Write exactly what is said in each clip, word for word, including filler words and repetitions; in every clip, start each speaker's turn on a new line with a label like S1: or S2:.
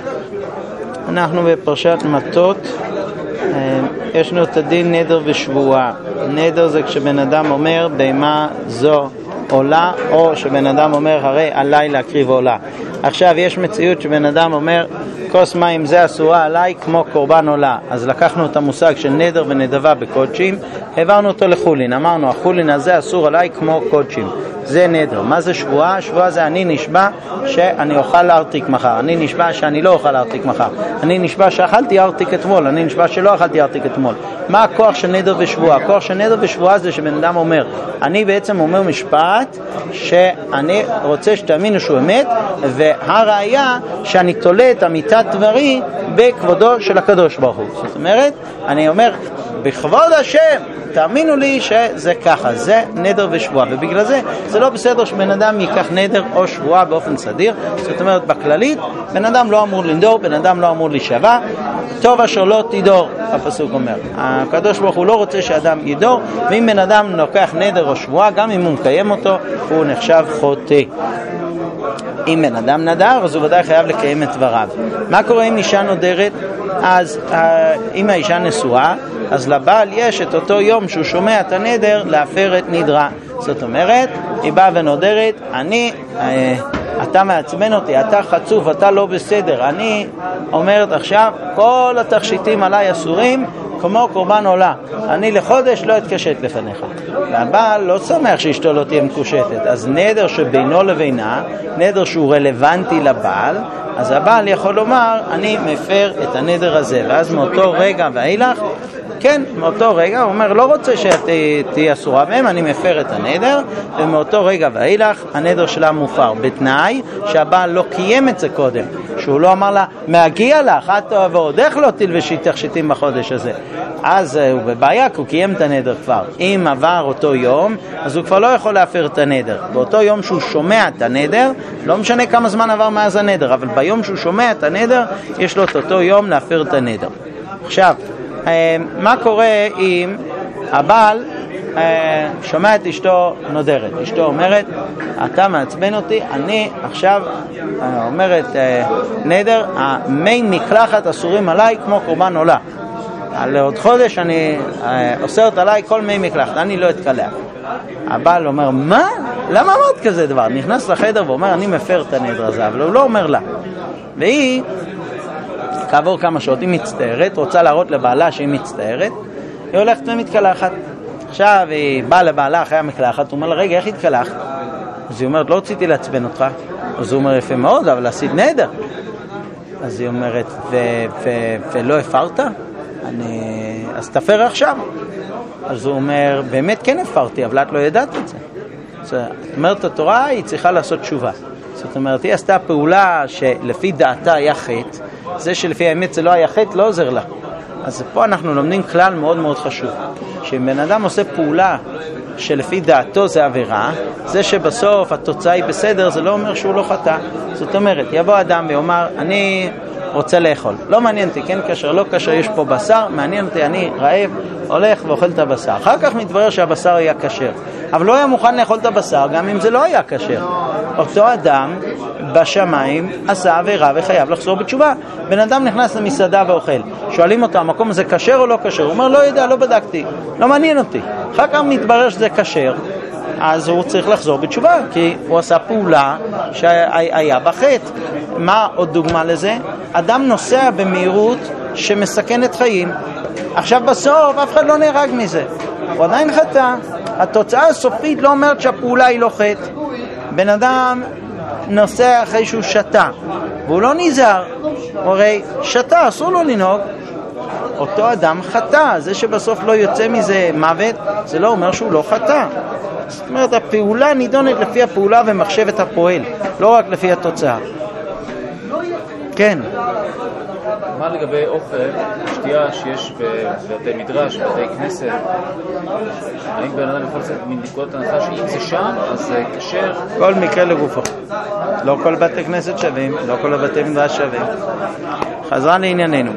S1: אנחנו בפרשת מטות. יש לנו את הדין נדר ושבועה. נדר זה כשבן אדם אומר בהמה זו עולה, או שבן אדם אומר הרי עליי להקריב עולה. עכשיו יש מציאות שבן אדם אומר כוס מים זה אסורה עליי כמו קורבן עולה. אז לקחנו את המושג של נדר ונדבה בקודשים, העברנו אותו לחולין. אמרנו החולין הזה אסור עליי כמו קודשים, זה נדר. מה זה שבועה? שבועה זה אני נשבע שאני אוכל להרתיק מחר, אני נשבע שאני לא אוכל להרתיק מחר, אני נשבע שאכלתי ארתיק אתמול, אני נשבע שלא אכלתי ארתיק אתמול. מה הכוח של נדר ושבועה? הכוח של נדר ושבועה זה שבן אדם אומר אני בעצם אומר משפט שאני רוצה שתאמינו שהוא אמת, והראיה שאני תולה את אמיתת דברי בכבודו של הקדוש ברוך הוא. זאת אומרת, אני אומר בכבוד השם תאמינו לי שזה ככה, זה נדר ושבועה. ובגלל זה זה לא בסדר שבן אדם ייקח נדר או שבועה באופן סדיר. זאת אומרת בכללית בן אדם לא אמור לנדור, בן אדם לא אמור להישבע. טוב אשר לא תידור, הפסוק אומר. הקדוש ברוך הוא לא רוצה שאדם ידור, ואם בן אדם לוקח נדר או שבועה, גם אם הוא מקיים אותו, הוא נחשב חוטא. אם בן אדם נדר, אז הוא ודאי חייב לקיים את דבריו. מה קורה אם אישה נודרת? אז אם האישה נשואה, אז לבעל יש את אותו יום שהוא שומע את הנדר להפר את נדרה. זאת אומרת, היא באה ונודרת, אני, אתה מעצבן אותי, אתה חצוף, אתה לא בסדר. אני אומרת עכשיו, כל התכשיטים עליי אסורים, כמו קורבן עולה. אני לחודש לא אתקשט לפניך. והבעל לא שמח שאשתו לא תהיה מקושטת. אז נדר שבינו לבינה, נדר שהוא רלוונטי לבעל, אז הבעל יכול לומר, אני מפר את הנדר הזה. ואז מאותו רגע ואילך, כן, מאותו רגע, הוא אומר, לא רוצה שתהיה אסורה בהם, אני מפר את הנדר, ומאותו רגע ואילך, הנדר שלה מופר, בתנאי שהבעל לא קיים את זה קודם, שהוא לא אמר לה, מהגיע לך, את ועוד איך לא תלבשי תכשיטים בחודש הזה. אז הוא בבעיה, כי הוא קיים את הנדר כבר. אם עבר אותו יום, אז הוא כבר לא יכול להפר את הנדר. באותו יום שהוא שומע את הנדר, לא משנה כמה זמן עבר מאז הנדר, אבל ביום שהוא שומע את הנדר, יש לו את אותו יום להפר את הנדר. עכשיו, מה קורה אם הבעל שומע את אשתו נודרת? אשתו אומרת, אתה מעצבן אותי, אני עכשיו אומרת נדר, המי מקלחת אסורים עליי כמו קורבן עולה. על עוד חודש אני אוסרת עליי כל מי מקלחת, אני לא אתקלח. הבעל אומר, מה? למה אמרת כזה דבר? נכנס לחדר ואומר, אני מפר את הנדר הזה, אבל הוא לא אומר לה. והיא כעבור כמה שעות היא מצטערת, רוצה להראות לבעלה שהיא מצטערת, היא הולכת ומתקלחת. עכשיו היא באה לבעלה אחרי המקלחת, הוא אומר לה, רגע, איך התקלחת? אז היא אומרת, לא רציתי לעצבן אותך. אז הוא אומר, יפה מאוד, אבל עשית נדר. אז היא אומרת, ו- ו- ולא הפרת? אני... אז תפר עכשיו. אז הוא אומר, באמת כן הפרתי, אבל את לא ידעת את זה. זאת אומרת, התורה היא צריכה לעשות תשובה. זאת אומרת, היא עשתה פעולה שלפי דעתה היה חטא, זה שלפי האמת זה לא היה חטא, לא עוזר לה. אז פה אנחנו לומדים כלל מאוד מאוד חשוב, שאם בן אדם עושה פעולה שלפי דעתו זה עבירה, זה שבסוף התוצאה היא בסדר, זה לא אומר שהוא לא חטא. זאת אומרת, יבוא אדם ואומר, אני רוצה לאכול, לא מעניין אותי, כן קשר, לא קשר, יש פה בשר, מעניין אותי, אני רעב, הולך ואוכל את הבשר. אחר כך מתברר שהבשר היה קשר, אבל לא היה מוכן לאכול את הבשר גם אם זה לא היה קשר. אותו אדם בשמיים עשה עבירה וחייב לחזור בתשובה. בן אדם נכנס למסעדה ואוכל, שואלים אותו, המקום הזה קשר או לא קשר? הוא אומר, לא יודע, לא בדקתי, לא מעניין אותי. אחר כך מתברר שזה קשר, אז הוא צריך לחזור בתשובה, כי הוא עשה פעולה שהיה בחטא. מה עוד דוגמה לזה? אדם נוסע במהירות שמסכנת חיים. עכשיו בסוף אף אחד לא נהרג מזה, הוא עדיין חטא. התוצאה הסופית לא אומרת שהפעולה היא לא חטא. בן אדם נוסע אחרי שהוא שתה, והוא לא נזהר, הרי שתה, אסור לו לנהוג. אותו אדם חטא, זה שבסוף לא יוצא מזה מוות, זה לא אומר שהוא לא חטא. זאת אומרת, הפעולה נידונת לפי הפעולה ומחשבת הפועל, לא רק לפי התוצאה. כן.
S2: מה לגבי אוכל, שתייה שיש בבתי מדרש, בבתי כנסת? האם בן אדם יכול לצאת מנקודת הנחה שאם זה שם, אז זה כשר?
S1: כל מקרה לגופו. לא כל בתי כנסת שווים, לא כל הבתי מדרש שווים. חזרה לענייננו.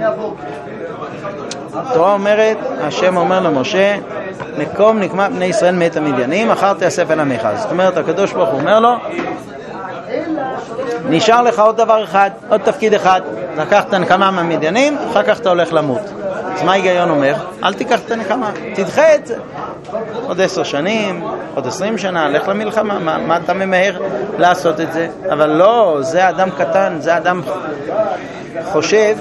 S1: התורה אומרת, השם אומר למשה, נקום נקמה בני ישראל מאת המדיינים, אחר תאסף אל עמך. זאת אומרת, הקדוש ברוך הוא אומר לו, נשאר לך עוד דבר אחד, עוד תפקיד אחד, לקחת נקמה מהמדיינים, אחר כך אתה הולך למות. אז מה ההיגיון אומר? אל תיקח את הנקמה, תדחה את זה. עוד עשר שנים, עוד עשרים שנה, לך למלחמה, מה, מה אתה ממהר לעשות את זה? אבל לא, זה אדם קטן, זה אדם חושב,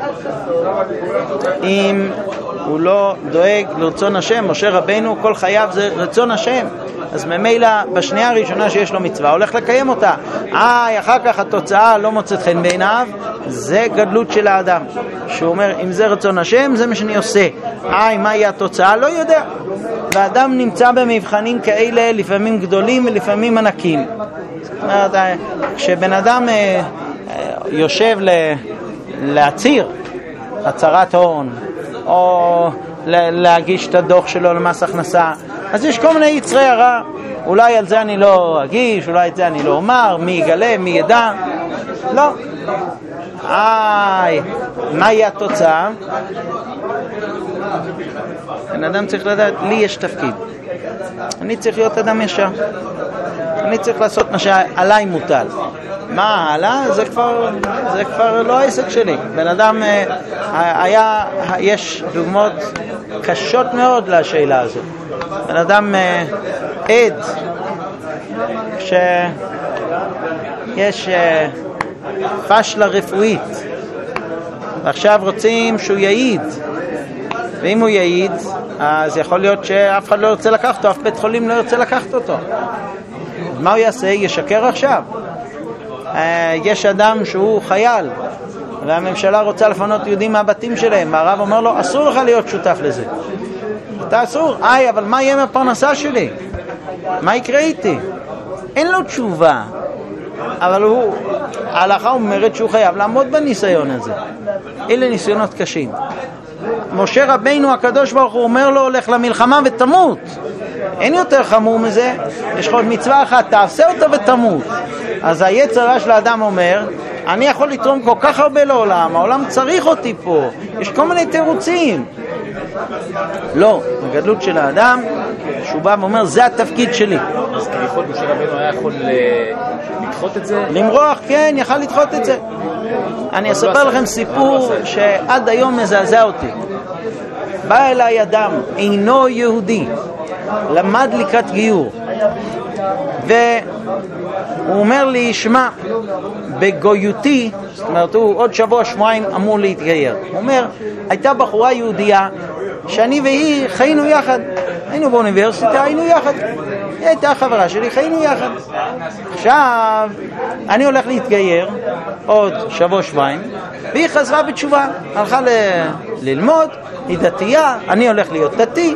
S1: אם הוא לא דואג לרצון השם, משה רבינו כל חייו זה רצון השם, אז ממילא בשנייה הראשונה שיש לו מצווה הולך לקיים אותה. איי, אחר כך התוצאה לא מוצאת חן בעיניו, זה גדלות של האדם, שהוא אומר אם זה רצון השם זה מה שאני עושה. איי, מה יהיה התוצאה? לא יודע. והאדם נמצא במבחנים כאלה, לפעמים גדולים ולפעמים ענקים. זאת אומרת, כשבן אדם יושב להציר הצהרת הון או להגיש את הדוח שלו למס הכנסה, אז יש כל מיני יצרי הרע. אולי על זה אני לא אגיש, אולי את זה אני לא אומר, מי יגלה, מי ידע. לא. איי, מה יהיה התוצאה? בן אדם צריך לדעת, לי יש תפקיד, אני צריך להיות אדם ישר, אני צריך לעשות מה שעליי מוטל. מה הלאה? זה כבר, זה כבר לא העסק שלי. בן אדם היה, יש דוגמאות קשות מאוד לשאלה הזאת. בן אדם עד שיש פשלה רפואית ועכשיו רוצים שהוא יעיד, ואם הוא יעיד אז יכול להיות שאף אחד לא ירצה לקחת אותו, אף בית חולים לא ירצה לקחת אותו. מה הוא יעשה? ישקר עכשיו. יש אדם שהוא חייל והממשלה רוצה לפנות יהודים מהבתים שלהם, והרב אומר לו אסור לך להיות שותף לזה, אתה אסור. איי, אבל מה יהיה מהפרנסה שלי? מה יקרה איתי? אין לו תשובה, אבל הוא, ההלכה אומרת שהוא חייב לעמוד בניסיון הזה. אלה ניסיונות קשים. משה רבינו הקדוש ברוך הוא אומר לו הולך למלחמה ותמות. אין יותר חמור מזה. יש לך עוד מצווה אחת, תעשה אותה ותמות. אז היצר של האדם אומר אני יכול לתרום כל כך הרבה לעולם, העולם צריך אותי פה, יש כל מיני תירוצים. לא, הגדלות של האדם שהוא בא ואומר זה התפקיד שלי.
S2: אז כביכול משה רבינו היה יכול לדחות את זה?
S1: למרוח, כן, יכל לדחות את זה. אני אספר לכם סיפור שעד היום מזעזע אותי. בא אליי אדם, אינו יהודי, למד לקראת גיור, והוא אומר לי, שמע, בגויותי, זאת אומרת, הוא עוד שבוע, שבועיים אמור להתגייר. הוא אומר, הייתה בחורה יהודייה שאני והיא חיינו יחד, היינו באוניברסיטה, היינו יחד, היא הייתה חברה שלי, חיינו יחד. עכשיו אני הולך להתגייר עוד שבוע שבועיים, והיא חזרה בתשובה, הלכה ל... ללמוד, היא דתייה, אני הולך להיות דתי.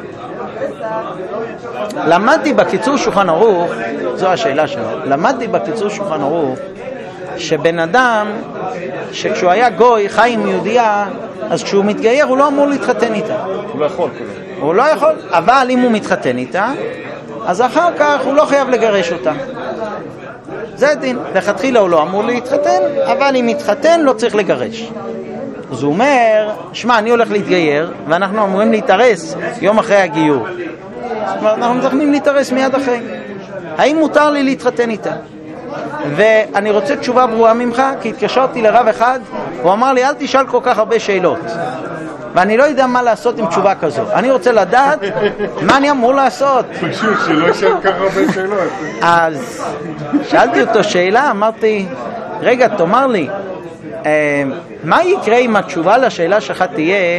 S1: למדתי בקיצור שולחן ערוך, זו השאלה שלו, למדתי בקיצור שולחן ערוך שבן אדם שכשהוא היה גוי חי עם יהודייה, אז כשהוא מתגייר הוא לא אמור להתחתן איתה.
S2: הוא לא יכול.
S1: הוא לא יכול, אבל אם הוא מתחתן איתה אז אחר כך הוא לא חייב לגרש אותה. זה דין, לכתחילה הוא לא אמור להתחתן, אבל אם מתחתן לא צריך לגרש. אז הוא אומר, שמע, אני הולך להתגייר ואנחנו אמורים להתארס יום אחרי הגיור. זאת אומרת, אנחנו מתכנים להתארס מיד אחרי. האם מותר לי להתחתן איתה? ואני רוצה תשובה ברורה ממך, כי התקשרתי לרב אחד, הוא אמר לי, אל תשאל כל כך הרבה שאלות. ואני לא יודע מה לעשות עם תשובה כזו. אני רוצה לדעת מה אני אמור לעשות.
S3: פשוט שלא ישאל כך הרבה שאלות.
S1: אז שאלתי אותו שאלה, אמרתי, רגע, תאמר לי, מה יקרה אם התשובה לשאלה שלך תהיה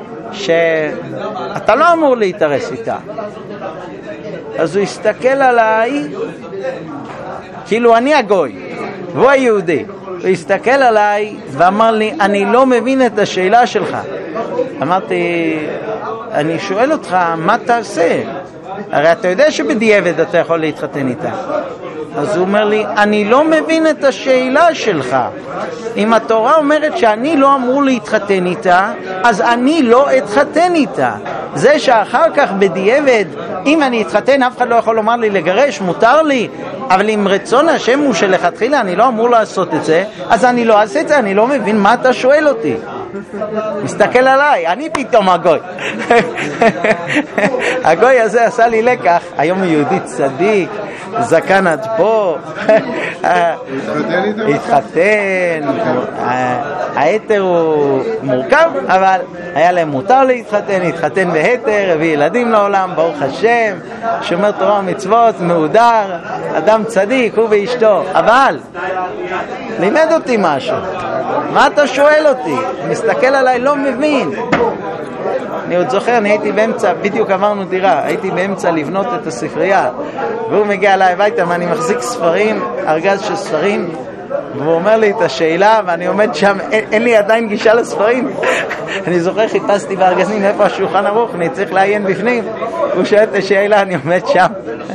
S1: שאתה לא אמור להתארס איתה? אז הוא הסתכל עליי כאילו אני הגוי והוא היהודי. הוא הסתכל עליי ואמר לי, אני לא מבין את השאלה שלך. אמרתי, אני שואל אותך, מה תעשה? הרי אתה יודע שבדיעבד אתה יכול להתחתן איתה. אז הוא אומר לי, אני לא מבין את השאלה שלך. אם התורה אומרת שאני לא אמור להתחתן איתה, אז אני לא אתחתן איתה. זה שאחר כך בדיעבד, אם אני אתחתן, אף אחד לא יכול לומר לי לגרש, מותר לי. אבל אם רצון השם הוא שלכתחילה אני לא אמור לעשות את זה, אז אני לא אעשה את זה, אני לא מבין מה אתה שואל אותי. מסתכל עליי, אני פתאום הגוי. הגוי הזה עשה לי לקח, היום הוא יהודי צדיק, זקן עד פה, התחתן, היתר הוא מורכב, אבל היה להם מותר להתחתן, התחתן בהיתר, הביא ילדים לעולם, ברוך השם, שומר תורה ומצוות, מהודר, אדם צדיק, הוא ואשתו. אבל לימד אותי משהו. מה אתה שואל אותי? מסתכל עליי, לא מבין. אני עוד זוכר, אני הייתי באמצע, בדיוק עברנו דירה, הייתי באמצע לבנות את הספרייה, והוא מגיע אליי הביתה ואני מחזיק ספרים, ארגז של ספרים, והוא אומר לי את השאלה, ואני עומד שם, אין, אין לי עדיין גישה לספרים. אני זוכר, חיפשתי בארגזים איפה השולחן ערוך, אני צריך לעיין בפנים. הוא שואל את השאלה, אני עומד שם.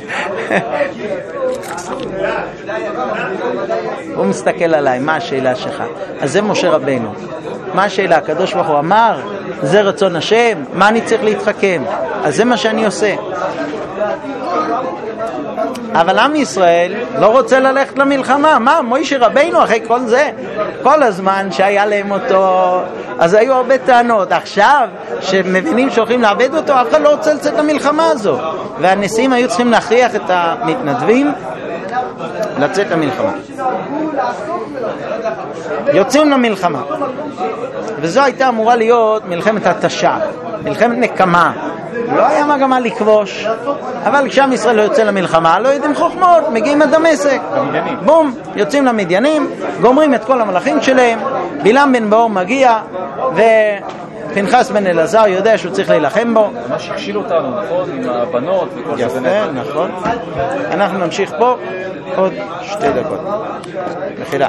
S1: הוא מסתכל עליי, מה השאלה שלך? אז זה משה רבנו. מה השאלה? הקדוש ברוך הוא אמר, זה רצון השם, מה אני צריך להתחכם? אז זה מה שאני עושה. אבל עם ישראל לא רוצה ללכת למלחמה. מה? מוישה רבינו אחרי כל זה, כל הזמן שהיה להם אותו, אז היו הרבה טענות. עכשיו שמבינים שהולכים לאבד אותו, אף אחד לא רוצה לצאת למלחמה הזו, והנשיאים היו צריכים להכריח את המתנדבים לצאת למלחמה. יוצאים למלחמה, וזו הייתה אמורה להיות מלחמת התשה, מלחמת נקמה. לא היה מגמה לכבוש, אבל כשעם ישראל לא יוצא למלחמה, לא יודעים חוכמות, מגיעים עד דמשק, בום, יוצאים למדיינים, גומרים את כל המלכים שלהם. בלעם בן באור מגיע, ופנחס בן אלעזר יודע שהוא צריך להילחם בו.
S2: מה שהכשיל אותנו, נכון? עם הבנות וכל זה.
S1: יפה, נכון. אנחנו נמשיך פה עוד שתי דקות. מחילה.